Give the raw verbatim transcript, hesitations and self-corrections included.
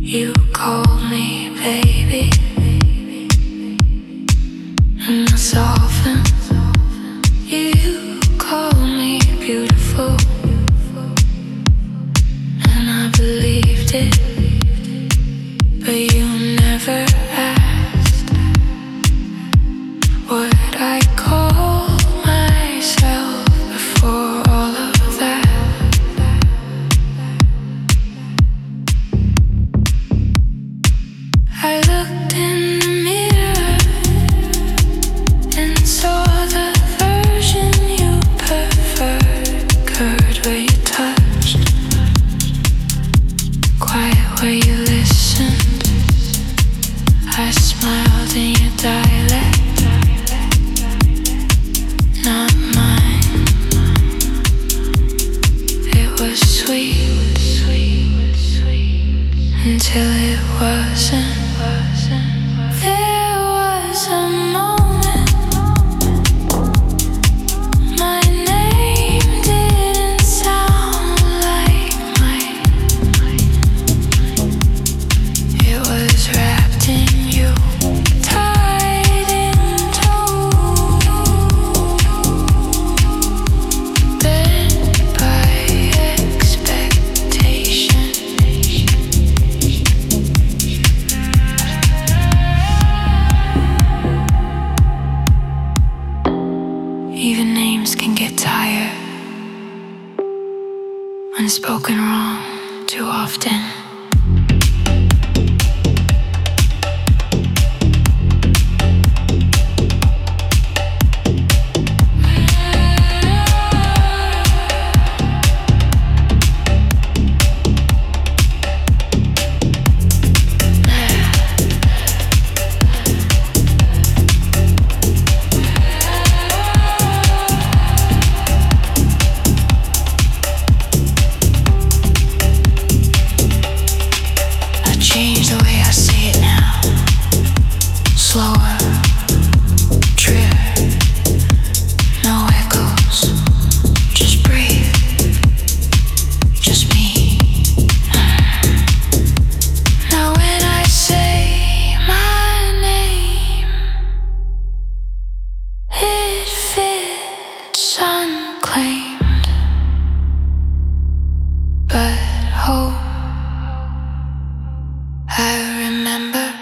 You call me baby, and I soften. You call me beautiful, and I believed it, but you never asked what I call myself before all of that. I looked in the mirror and saw the version you preferred. Curved where you touched, quiet where you listened. I smiled in your dialect, not mine. It was sweet, sweet, sweet, until it wasn't. There was a moment my name didn't sound like mine. It was wrapped in you, tied in tow, bent by expectation. Even names can get tired, unspoken wrong too often. Change the way I see it now. Slower, truer, no echoes. Just breathe, just me. Now when I say my name, it fits unclaimed, but hope I remember.